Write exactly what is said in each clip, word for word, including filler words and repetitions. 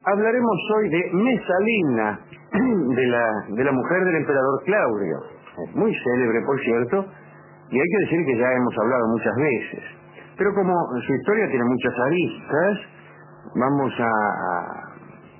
hablaremos hoy de Mesalina, de la, de la mujer del emperador Claudio, muy célebre por cierto, y hay que decir que ya hemos hablado muchas veces, pero como su historia tiene muchas aristas, vamos a, a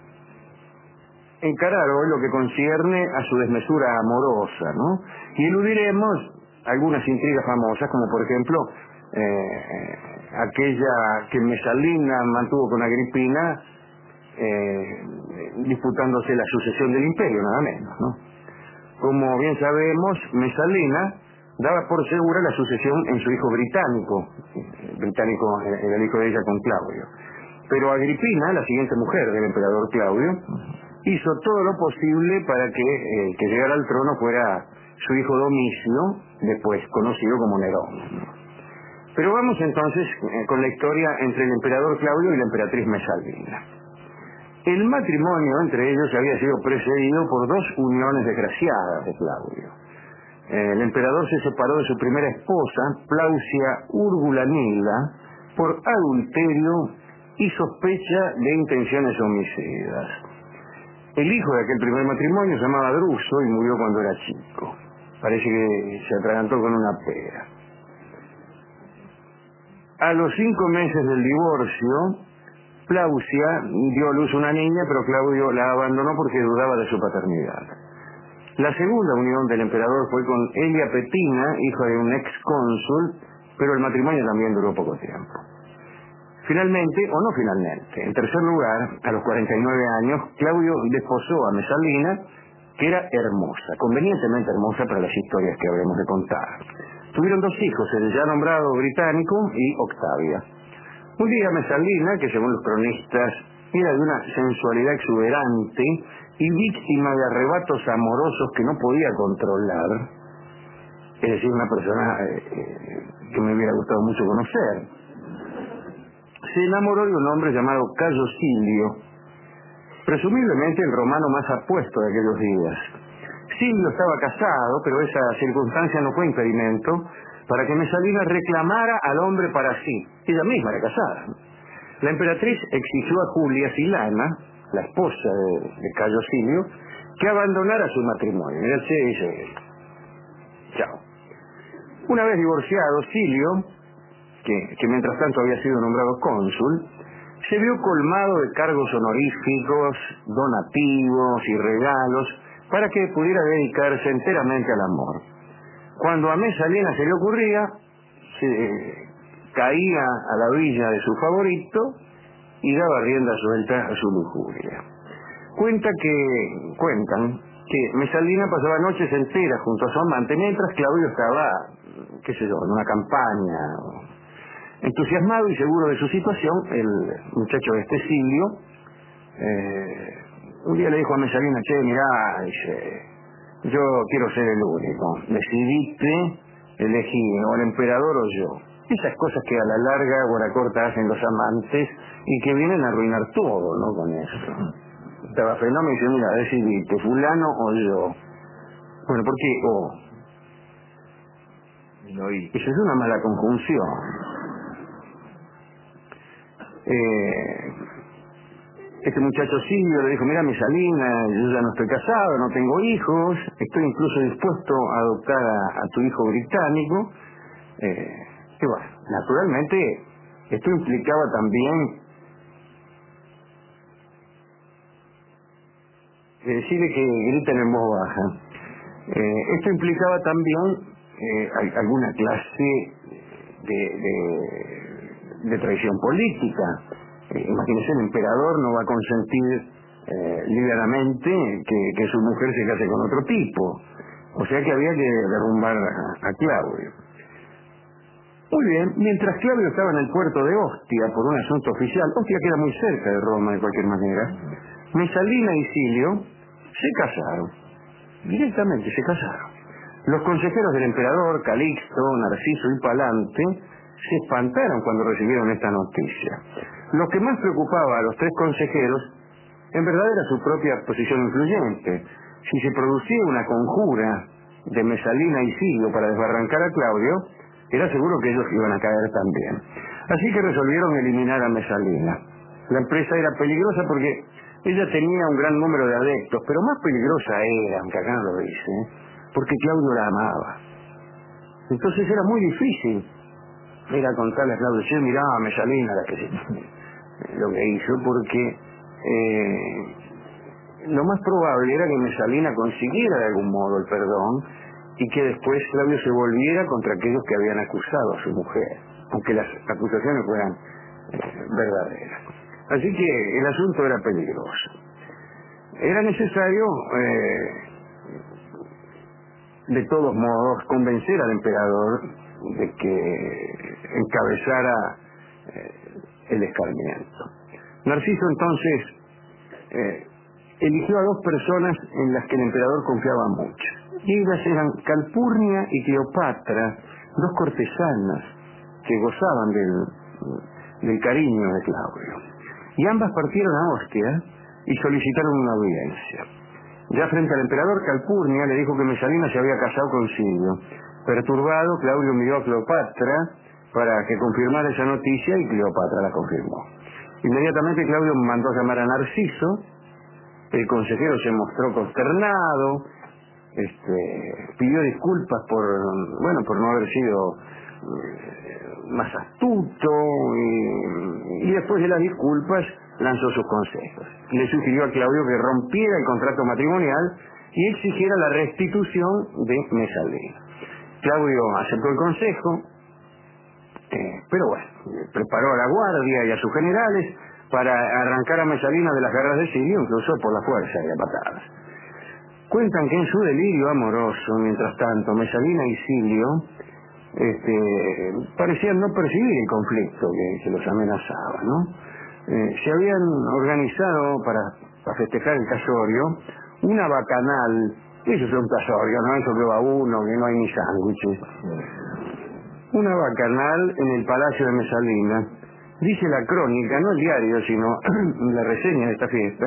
encarar hoy lo que concierne a su desmesura amorosa, ¿no? Y eludiremos algunas intrigas famosas, como por ejemplo eh, aquella que Mesalina mantuvo con Agripina, eh, disputándose la sucesión del imperio, nada menos, ¿no? Como bien sabemos, Mesalina daba por segura la sucesión en su hijo británico, británico era el hijo de ella con Claudio. Pero Agripina, la siguiente mujer del emperador Claudio, hizo todo lo posible para que el eh, que llegara al trono fuera su hijo Domicio, después conocido como Nerón. Pero vamos entonces eh, con la historia entre el emperador Claudio y la emperatriz Mesalina. El matrimonio entre ellos había sido precedido por dos uniones desgraciadas de Claudio. Eh, el emperador se separó de su primera esposa, Plausia Urgulanilla, por adulterio y sospecha de intenciones homicidas. El hijo de aquel primer matrimonio se llamaba Druso y murió cuando era chico. Parece que se atragantó con una pera. A los cinco meses del divorcio, Plausia dio a luz una niña, pero Claudio la abandonó porque dudaba de su paternidad. La segunda unión del emperador fue con Elia Petina, hija de un ex cónsul, pero el matrimonio también duró poco tiempo. Finalmente, o no finalmente, en tercer lugar, a los cuarenta y nueve años, Claudio desposó a Mesalina, que era hermosa, convenientemente hermosa para las historias que habremos de contar. Tuvieron dos hijos, el ya nombrado británico y Octavia. Un día Mesalina, que según los cronistas era de una sensualidad exuberante y víctima de arrebatos amorosos que no podía controlar, es decir, una persona eh, que me hubiera gustado mucho conocer, se enamoró de un hombre llamado Cayo Silio, presumiblemente el romano más apuesto de aquellos días. Silio estaba casado, pero esa circunstancia no fue impedimento para que Mesalina reclamara al hombre para sí. Ella misma era casada. La emperatriz exigió a Julia Silana, la esposa de, de Cayo Silio, que abandonara su matrimonio. Y él se dice, chao. Una vez divorciado, Silio, que, que mientras tanto había sido nombrado cónsul, se vio colmado de cargos honoríficos, donativos y regalos para que pudiera dedicarse enteramente al amor. Cuando a Mesalina se le ocurría, se eh, caía a la villa de su favorito y daba rienda suelta a su lujuria. Cuenta que, cuentan que Mesalina pasaba noches enteras junto a su amante mientras Claudio estaba, qué sé yo, en una campaña. Entusiasmado y seguro de su situación, el muchacho de este Silio, eh, un día le dijo a Mesalina, che, mirá, dice, yo quiero ser el único, decidiste elegir o el emperador o yo. Esas cosas que a la larga o a la corta hacen los amantes y que vienen a arruinar todo, ¿no? Con esto. Estaba fenómeno y dice, mira, decidiste, fulano o yo. Bueno, ¿por qué o? No, y... Eso es una mala conjunción. Eh, este muchacho Silvio le dijo, mira Mesalina, yo ya no estoy casado, no tengo hijos, estoy incluso dispuesto a adoptar a, a tu hijo británico. Eh, y bueno, naturalmente esto implicaba también eh, decirle que griten en voz baja. Eh, esto implicaba también eh, alguna clase de, de, de traición política. Eh, imagínense, el emperador no va a consentir eh, livianamente que, que su mujer se case con otro tipo. O sea que había que derrumbar a, a Claudio. Muy bien, mientras Claudio estaba en el puerto de Ostia por un asunto oficial, Ostia queda muy cerca de Roma de cualquier manera, Mesalina y Silio se casaron, directamente se casaron. Los consejeros del emperador, Calixto, Narciso y Palante, se espantaron cuando recibieron esta noticia. Lo que más preocupaba a los tres consejeros, en verdad, era su propia posición influyente. Si se producía una conjura de Mesalina y Silio para desbarrancar a Claudio, era seguro que ellos iban a caer también. Así que resolvieron eliminar a Mesalina. La empresa era peligrosa porque Ella tenía un gran número de adeptos, pero más peligrosa era, aunque acá no lo dice, porque Claudio la amaba. Entonces era muy difícil ir a contarle a Claudio, sí, mirá, Mesalina, la que se, lo que hizo, porque eh, lo más probable era que Mesalina consiguiera de algún modo el perdón y que después Claudio se volviera contra aquellos que habían acusado a su mujer, aunque las acusaciones fueran eh, verdaderas. Así que el asunto era peligroso. Era necesario, eh, de todos modos, convencer al emperador de que encabezara eh, el escarmiento. Narciso entonces eh, eligió a dos personas en las que el emperador confiaba mucho. Y ellas eran Calpurnia y Cleopatra, dos cortesanas que gozaban del, del cariño de Claudio. Y ambas partieron a Ostia y solicitaron una audiencia. Ya frente al emperador, Calpurnia le dijo que Mesalina se había casado con Silvio. Perturbado, Claudio envió a Cleopatra para que confirmara esa noticia y Cleopatra la confirmó. Inmediatamente Claudio mandó a llamar a Narciso. El consejero se mostró consternado, este, pidió disculpas por, bueno, por no haber sido eh, más astuto y, y después de las disculpas lanzó sus consejos. Le sugirió a Claudio que rompiera el contrato matrimonial y exigiera la restitución de Mesalina. Claudio aceptó el consejo, eh, pero bueno, preparó a la guardia y a sus generales para arrancar a Mesalina de las garras de Silvio, incluso por la fuerza y a patadas. Cuentan que en su delirio amoroso, mientras tanto, Mesalina y Silvio este, parecían no percibir el conflicto que, que los amenazaba, ¿no? Eh, se habían organizado para, para festejar el casorio una bacanal. Eso es un casorio, ¿no? Eso que va uno, que no hay ni sándwiches. Una bacanal en el palacio de Mesalina. Dice la crónica, no el diario, sino la reseña de esta fiesta,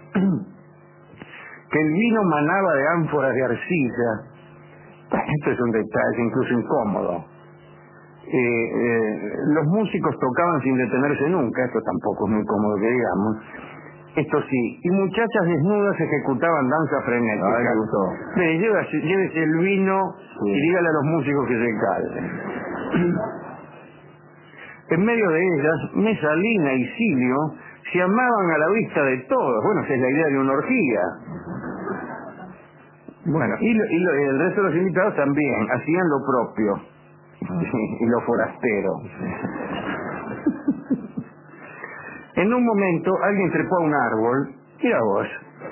que el vino manaba de ánforas de arcilla. Esto es un detalle incluso incómodo. Eh, eh, los músicos tocaban sin detenerse nunca, esto tampoco es muy cómodo que digamos. Esto sí, y muchachas desnudas ejecutaban danza frenética. Ay, me gustó. Mire, llévese, llévese el vino sí. Y dígale a los músicos que se calmen. En medio de ellas, Mesalina y Silvio se amaban a la vista de todos. Bueno, esa es la idea de una orgía. Bueno, y, lo, y, lo, y el resto de los invitados también hacían lo propio. Y lo forastero. En un momento alguien trepó a un árbol. Mira vos.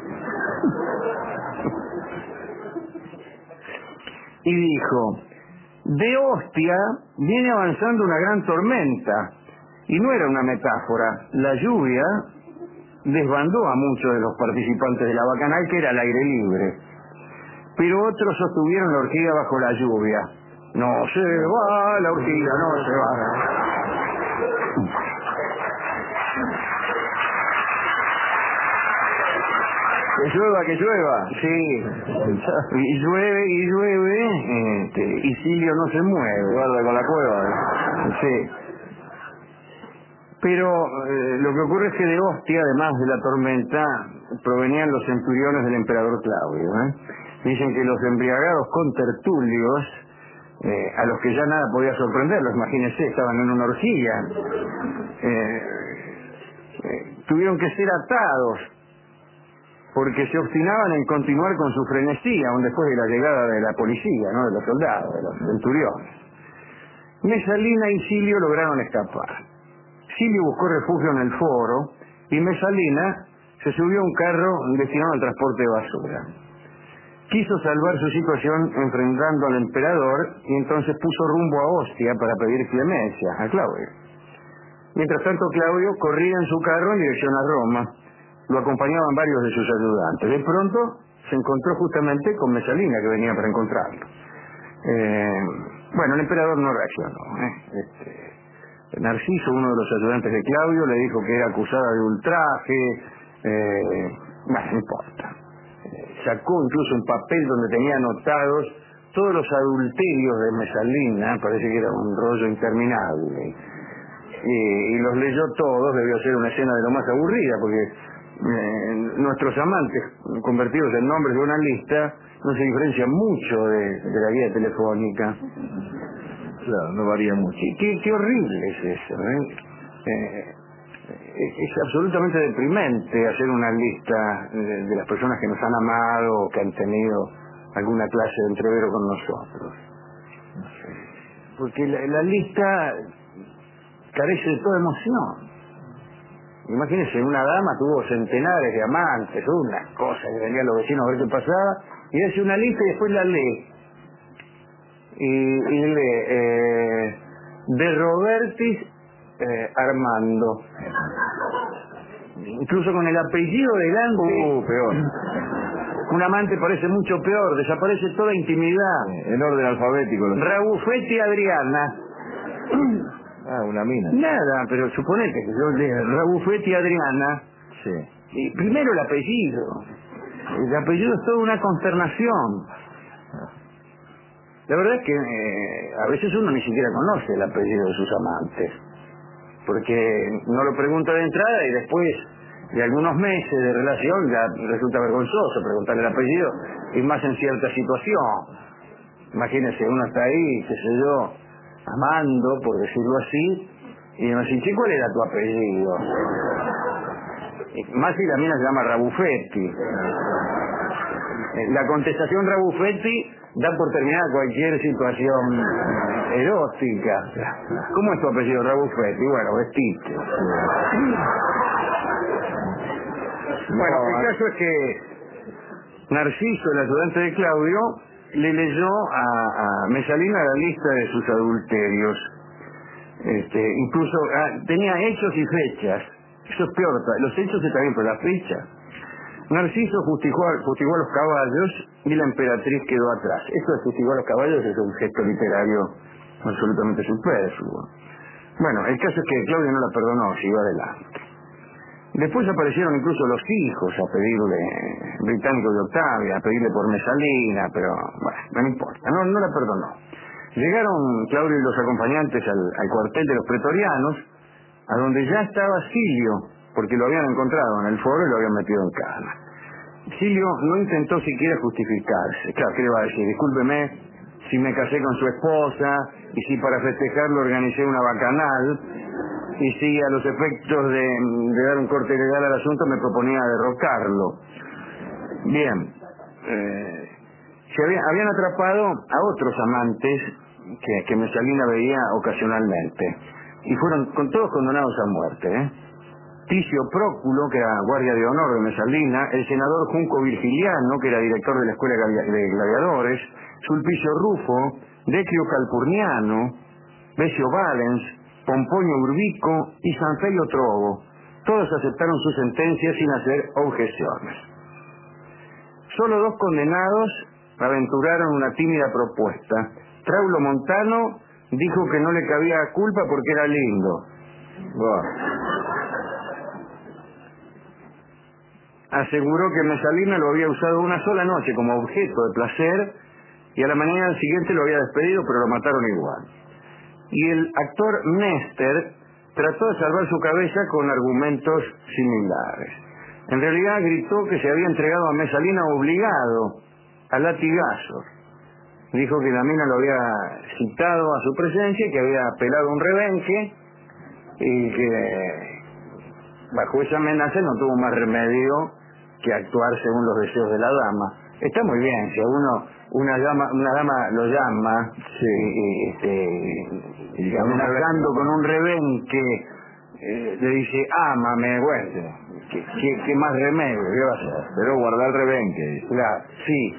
Y dijo: de Ostia viene avanzando una gran tormenta. Y no era una metáfora. La lluvia desbandó a muchos de los participantes de la bacanal, que era al aire libre. Pero otros sostuvieron la orgía bajo la lluvia. No se va la orgía, no se va. Que llueva, que llueva. Sí. Y llueve, y llueve, este, y Silvio no se mueve. Guarda con la cueva. Sí. Pero eh, lo que ocurre es que de Ostia, además de la tormenta, provenían los centuriones del emperador Claudio. ¿eh? Dicen que los embriagados contertulios, eh, a los que ya nada podía sorprenderlos, imagínense, estaban en una orgía, eh, eh, tuvieron que ser atados, porque se obstinaban en continuar con su frenesí, aún después de la llegada de la policía, ¿no? De los soldados, de los centuriones. Mesalina y Silvio lograron escapar. Silvio buscó refugio en el foro y Mesalina se subió a un carro destinado al transporte de basura. Quiso salvar su situación enfrentando al emperador y entonces puso rumbo a Ostia para pedir clemencia a Claudio. Mientras tanto, Claudio corría en su carro en dirección a Roma. Lo acompañaban varios de sus ayudantes. De pronto se encontró justamente con Mesalina, que venía para encontrarlo. Eh, bueno, el emperador no reaccionó. ¿eh? Este, Narciso, uno de los ayudantes de Claudio, le dijo que era acusada de ultraje. Eh, bueno, no importa. Eh, sacó incluso un papel donde tenía anotados todos los adulterios de Mesalina, parece que era un rollo interminable. Y, y los leyó todos. Debió ser una escena de lo más aburrida, porque eh, nuestros amantes convertidos en nombres de una lista no se diferencian mucho de, de la guía telefónica. Claro, no varía mucho. Qué, qué, qué horrible es eso, ¿eh? Eh, es absolutamente deprimente hacer una lista de, de las personas que nos han amado o que han tenido alguna clase de entrevero con nosotros. Porque la, la lista carece de toda emoción. Imagínense, una dama tuvo centenares de amantes, unas cosas que venían los vecinos a ver qué pasaba, y hace una lista y después la lee. Y, y lee eh, de Robertis eh, Armando. Incluso con el apellido delante. Uh, peor. Un amante parece mucho peor, desaparece toda intimidad. En orden alfabético. Lo... Rabufetti Adriana. Ah, una mina. Nada, pero suponete que yo lea Rabufetti Adriana. Sí. Y primero el apellido. El apellido es toda una consternación. La verdad es que eh, a veces uno ni siquiera conoce el apellido de sus amantes. Porque no lo pregunta de entrada y después de algunos meses de relación ya resulta vergonzoso preguntarle el apellido, y más en cierta situación. Imagínese, uno está ahí, qué sé yo, amando, por decirlo así, y me dice, ¿cuál era tu apellido? Y más si la mina se llama Rabufetti. La contestación Rabufetti da por terminada cualquier situación erótica. ¿Cómo es tu apellido, Rabufetti? Bueno, vestite. Bueno, el caso es que Narciso, el ayudante de Claudio, le leyó a, a Mesalina la lista de sus adulterios. Este, incluso ah, tenía hechos y fechas. Eso es peor, los hechos está bien, pero la fecha. Narciso fustigó, fustigó a los caballos y la emperatriz quedó atrás. Esto de fustigó a los caballos es un gesto literario absolutamente superfluo. Bueno, el caso es que Claudio no la perdonó, siguió adelante. Después aparecieron incluso los hijos a pedirle, británicos de Octavia, a pedirle por Mesalina, pero bueno, no importa, no, no la perdonó. Llegaron Claudio y los acompañantes al, al cuartel de los pretorianos, a donde ya estaba Silio, porque lo habían encontrado en el foro y lo habían metido en cana. Silio no intentó siquiera justificarse. Claro, ¿qué le va a decir? Discúlpeme si me casé con su esposa y si para festejarlo organicé una bacanal y si a los efectos de, de dar un corte legal al asunto me proponía derrocarlo. Bien, eh, se había, habían atrapado a otros amantes que, que Mesalina veía ocasionalmente y fueron con todos condenados a muerte, ¿eh? Ticio Próculo, que era guardia de honor de Mesalina, el senador Junco Virgiliano, que era director de la Escuela de Gladiadores, Sulpicio Rufo, Decio Calpurniano, Besio Valens, Pomponio Urbico y Sanfelio Trovo. Todos aceptaron su sentencia sin hacer objeciones. Solo dos condenados aventuraron una tímida propuesta. Traulo Montano dijo que no le cabía culpa porque era lindo. Bueno. Aseguró que Mesalina lo había usado una sola noche como objeto de placer y a la mañana siguiente lo había despedido, pero lo mataron igual. Y el actor Néstor trató de salvar su cabeza con argumentos similares. En realidad gritó que se había entregado a Mesalina obligado a latigazos. Dijo que la mina lo había citado a su presencia, que había pelado un rebenque y que bajo esa amenaza no tuvo más remedio que actuar según los deseos de la dama. Está muy bien, si a uno una dama, una dama lo llama, sí, y, este, y amenazando con un rebenque, eh, le dice, ámame, bueno, ¿qué, qué, qué más remedio? ¿Qué va a hacer? Pero guardar el rebenque. Claro, sí.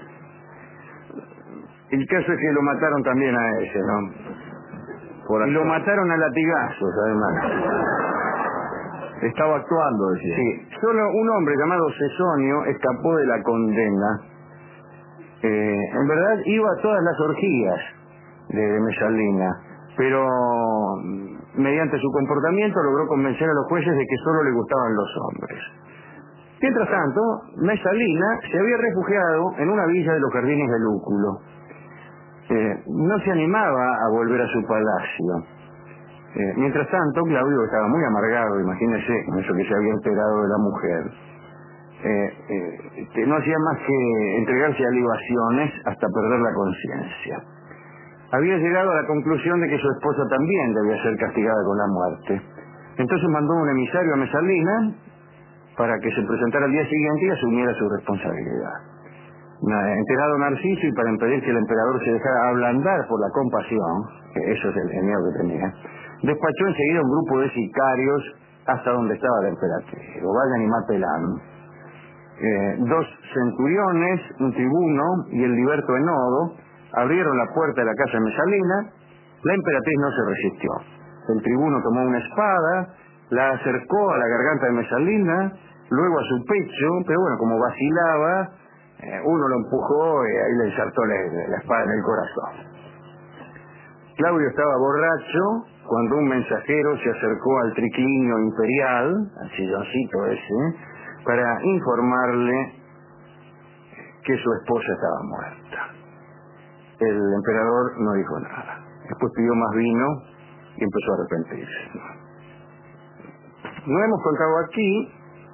El caso es que lo mataron también a ese, ¿no? Por y lo mataron a latigazos, además. Estaba actuando, decía. Sí, solo un hombre llamado Cesonio escapó de la condena. Eh, en verdad iba a todas las orgías de, de Mesalina, pero mediante su comportamiento logró convencer a los jueces de que solo le gustaban los hombres. Mientras tanto, Mesalina se había refugiado en una villa de los jardines de Lúculo. Eh, no se animaba a volver a su palacio. Eh, mientras tanto, Claudio estaba muy amargado, imagínese, con eso que se había enterado de la mujer. eh, eh, que no hacía más que entregarse a libaciones hasta perder la conciencia. Había llegado a la conclusión de que su esposa también debía ser castigada con la muerte. Entonces mandó un emisario a Mesalina para que se presentara al día siguiente y asumiera su responsabilidad. Enterado Narciso, y para impedir que el emperador se dejara ablandar por la compasión, que eso es el, el miedo que tenía, despachó enseguida un grupo de sicarios hasta donde estaba la emperatriz. Lo vayan y mátenla. Eh, dos centuriones, un tribuno y el liberto Enodo abrieron la puerta de la casa de Mesalina. La emperatriz no se resistió. El tribuno tomó una espada, la acercó a la garganta de Mesalina, luego a su pecho, pero bueno, como vacilaba, eh, uno lo empujó y ahí le ensartó la, la espada en el corazón. Claudio estaba borracho cuando un mensajero se acercó al triclinio imperial, al silloncito ese, para informarle que su esposa estaba muerta. El emperador no dijo nada. Después pidió más vino y empezó a arrepentirse. No hemos contado aquí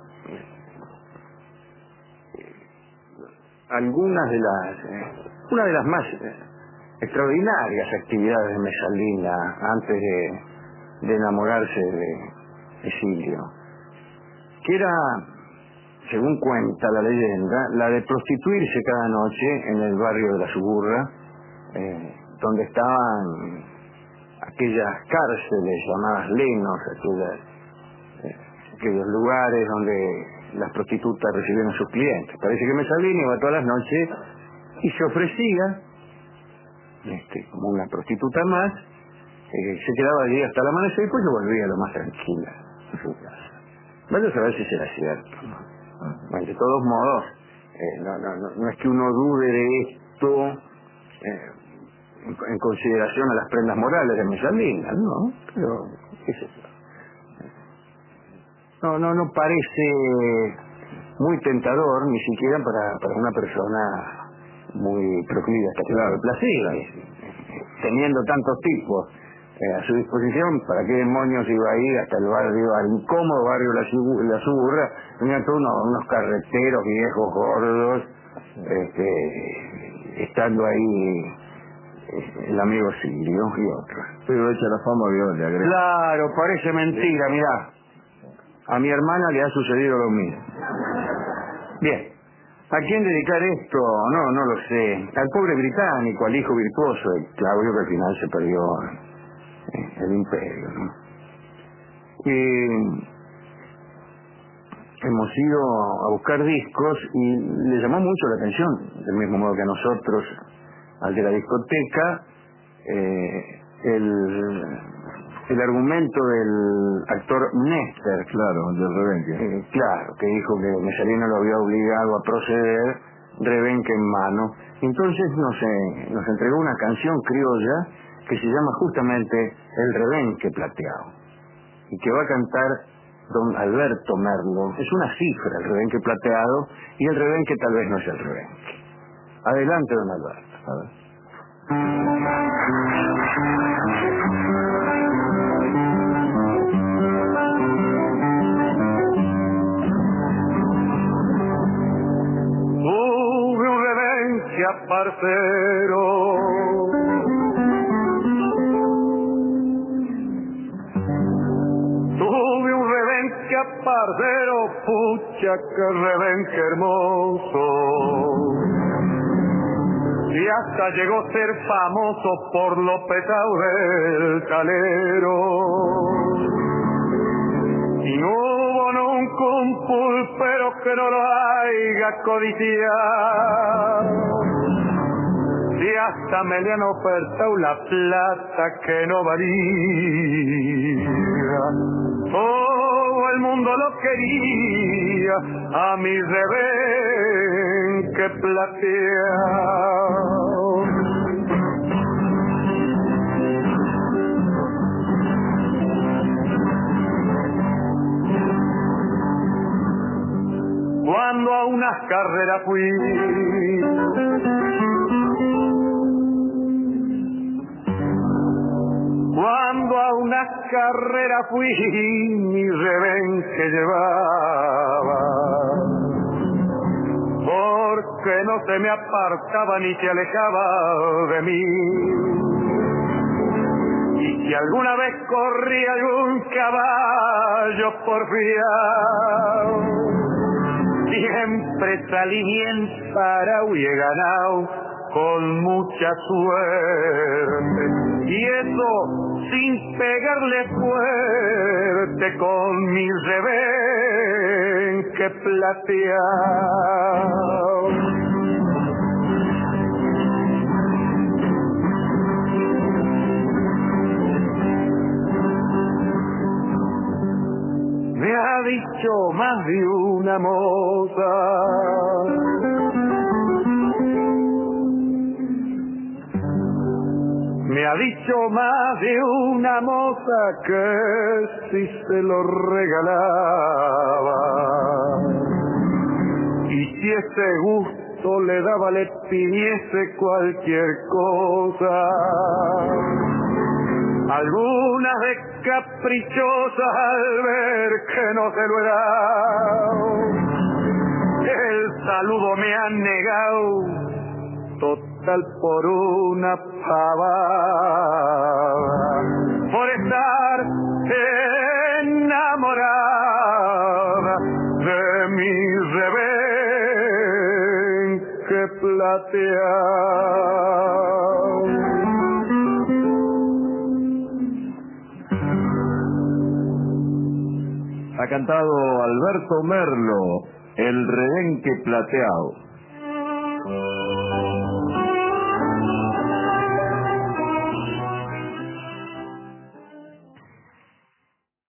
algunas de las, eh, una de las más eh, extraordinarias actividades de Mesalina antes de, de enamorarse de Esilio, que era, según cuenta la leyenda, la de prostituirse cada noche en el barrio de la Suburra, eh, donde estaban aquellas cárceles llamadas lenos, aquellas, eh, aquellos lugares donde las prostitutas recibían a sus clientes. Parece que Mesalina iba todas las noches y se ofrecía este, como una prostituta más, eh, se quedaba allí hasta el amanecer y después se volvía lo más tranquila a su casa. Vaya a saber si será cierto, ¿no? Bueno, de todos modos, eh, no, no, no, no es que uno dude de esto eh, en, en consideración a las prendas morales de Mesalina, ¿no? Pero, ¿qué es eso? No, no, no parece muy tentador, ni siquiera para, para una persona muy proclive a esta clase de placer. Teniendo tantos tipos eh, a su disposición, ¿para qué demonios iba a ir hasta el barrio, al incómodo barrio La, Subu- la Suburra? Tenían todos unos, unos carreteros viejos, gordos, este, estando ahí eh, el amigo Silio y otros. Pero echa la fama vio, le agrega. Claro, parece mentira, mirá. A mi hermana le ha sucedido lo mismo. Bien, ¿a quién dedicar esto? No, no lo sé. Al pobre británico, al hijo virtuoso de Claudio, que al final se perdió eh, el imperio, ¿no? Y hemos ido a buscar discos y le llamó mucho la atención, del mismo modo que a nosotros, al de la discoteca, eh, el... el argumento del actor Néstor, claro, del Rebenque. Eh, claro, que dijo que Mesalina lo había obligado a proceder, Rebenque en mano. Entonces nos, eh, nos entregó una canción criolla que se llama justamente El Rebenque Plateado, y que va a cantar don Alberto Merlo. Es una cifra, el Rebenque Plateado, y el Rebenque tal vez no es el Rebenque. Adelante, don Alberto. A ver. Tuve un Rebenque parcero, tuve un Rebenque parcero, pucha que Rebenque hermoso, y hasta llegó a ser famoso por lo pesado del calero. Y no hubo nunca un pulpero que no lo haya codiciado, y hasta me le han ofertado la plata que no valía. Todo el mundo lo quería, a mi Rebenque plateado. Cuando a unas carreras fui, cuando a unas carreras fui, mi Rebenque llevaba que no se me apartaba ni se alejaba de mí. Y si alguna vez corrí algún caballo porfiado, siempre salí bien parado y he ganado con mucha suerte. Y eso sin pegarle fuerte con mi rebenque plateado. Me ha dicho más de una moza Me ha dicho más de una moza que si se lo regalaba, y si ese gusto le daba, le pidiese cualquier cosa. Algunas de caprichosas al ver que no se lo he dado, el saludo me han negado, total por una pavada, por estar enamorada de mi rebenque plateado. Ha cantado Alberto Merlo, El rebenque plateado.